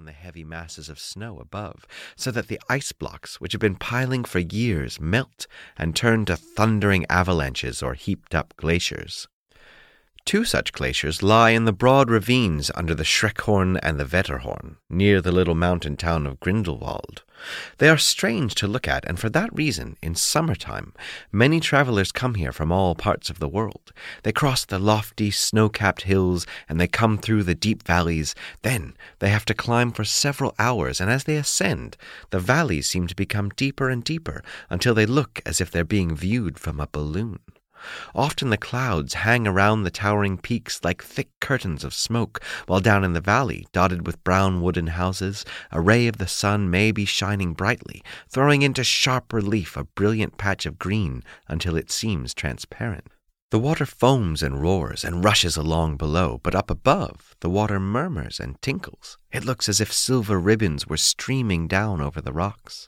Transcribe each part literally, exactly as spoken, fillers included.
on the heavy masses of snow above, so that the ice blocks, which have been piling for years, melt and turn to thundering avalanches or heaped-up glaciers. Two such glaciers lie in the broad ravines under the Schreckhorn and the Wetterhorn, near the little mountain town of Grindelwald. They are strange to look at, and for that reason, in summertime, many travelers come here from all parts of the world. They cross the lofty, snow-capped hills, and they come through the deep valleys. Then they have to climb for several hours, and as they ascend, the valleys seem to become deeper and deeper, until they look as if they're being viewed from a balloon. Often the clouds hang around the towering peaks like thick curtains of smoke, while down in the valley, dotted with brown wooden houses, a ray of the sun may be shining brightly, throwing into sharp relief a brilliant patch of green until it seems transparent. The water foams and roars and rushes along below, but up above the water murmurs and tinkles. It looks as if silver ribbons were streaming down over the rocks.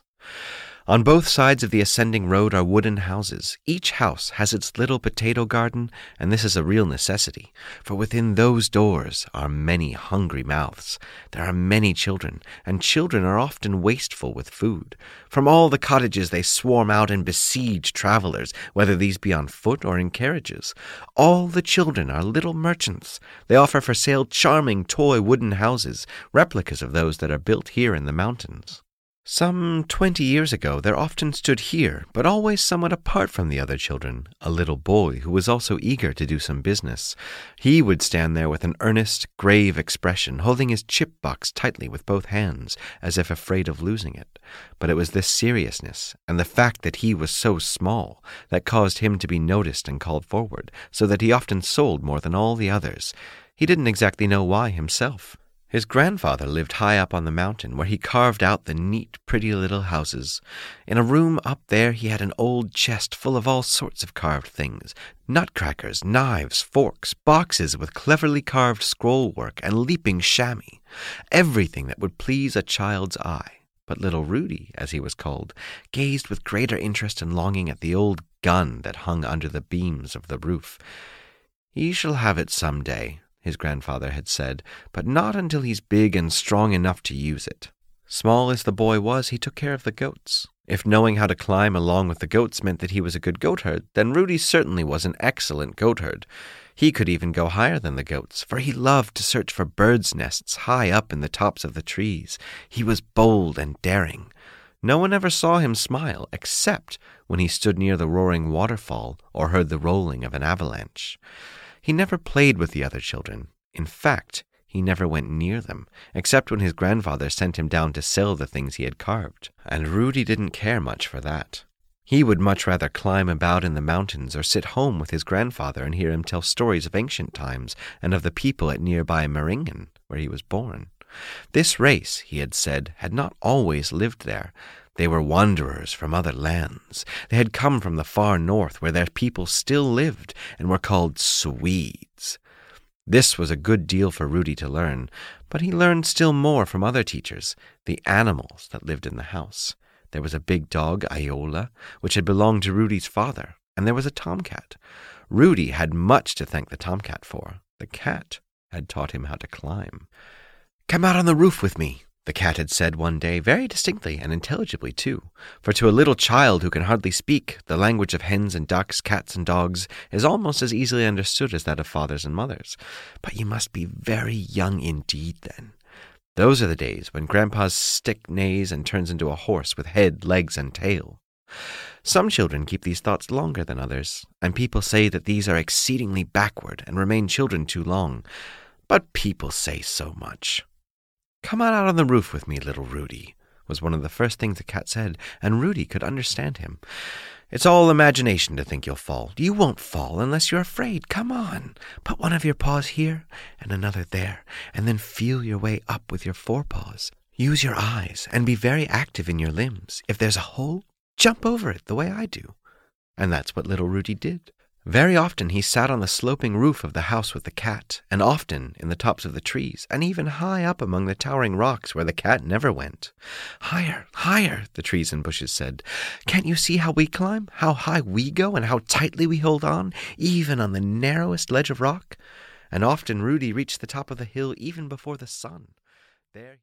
On both sides of the ascending road are wooden houses. Each house has its little potato garden, and this is a real necessity, for within those doors are many hungry mouths. There are many children, and children are often wasteful with food. From all the cottages they swarm out and besiege travelers, whether these be on foot or in carriages. All the children are little merchants. They offer for sale charming toy wooden houses, replicas of those that are built here in the mountains. Some twenty years ago there often stood here, but always somewhat apart from the other children, a little boy who was also eager to do some business. He would stand there with an earnest, grave expression, holding his chip box tightly with both hands, as if afraid of losing it. But it was this seriousness, and the fact that he was so small, that caused him to be noticed and called forward, so that he often sold more than all the others. He didn't exactly know why himself. His grandfather lived high up on the mountain, where he carved out the neat, pretty little houses. In a room up there he had an old chest full of all sorts of carved things, nutcrackers, knives, forks, boxes with cleverly carved scroll-work and leaping chamois, everything that would please a child's eye. But little Rudy, as he was called, gazed with greater interest and longing at the old gun that hung under the beams of the roof. "He shall have it some day," his grandfather had said, "but not until he's big and strong enough to use it." Small as the boy was, he took care of the goats. If knowing how to climb along with the goats meant that he was a good goatherd, then Rudy certainly was an excellent goatherd. He could even go higher than the goats, for he loved to search for birds' nests high up in the tops of the trees. He was bold and daring. No one ever saw him smile, except when he stood near the roaring waterfall or heard the rolling of an avalanche. He never played with the other children. In fact, he never went near them, except when his grandfather sent him down to sell the things he had carved, and Rudy didn't care much for that. He would much rather climb about in the mountains or sit home with his grandfather and hear him tell stories of ancient times and of the people at nearby Meringen, where he was born. This race, he had said, had not always lived there. They were wanderers from other lands. They had come from the far north, where their people still lived and were called Swedes. This was a good deal for Rudy to learn, but he learned still more from other teachers, the animals that lived in the house. There was a big dog, Iola, which had belonged to Rudy's father, and there was a tomcat. Rudy had much to thank the tomcat for. The cat had taught him how to climb. "Come out on the roof with me," the cat had said one day, very distinctly and intelligibly too, for to a little child who can hardly speak, the language of hens and ducks, cats and dogs is almost as easily understood as that of fathers and mothers. But you must be very young indeed then. Those are the days when Grandpa's stick neighs and turns into a horse with head, legs, and tail. Some children keep these thoughts longer than others, and people say that these are exceedingly backward and remain children too long. But people say so much. "Come on out on the roof with me, little Rudy," was one of the first things the cat said, and Rudy could understand him. "It's all imagination to think you'll fall. You won't fall unless you're afraid. Come on. Put one of your paws here and another there, and then feel your way up with your forepaws. Use your eyes and be very active in your limbs. If there's a hole, jump over it the way I do." And that's what little Rudy did. Very often he sat on the sloping roof of the house with the cat, and often in the tops of the trees, and even high up among the towering rocks where the cat never went. "Higher, higher," the trees and bushes said. "Can't you see how we climb, how high we go, and how tightly we hold on, even on the narrowest ledge of rock?" And often Rudy reached the top of the hill even before the sun. There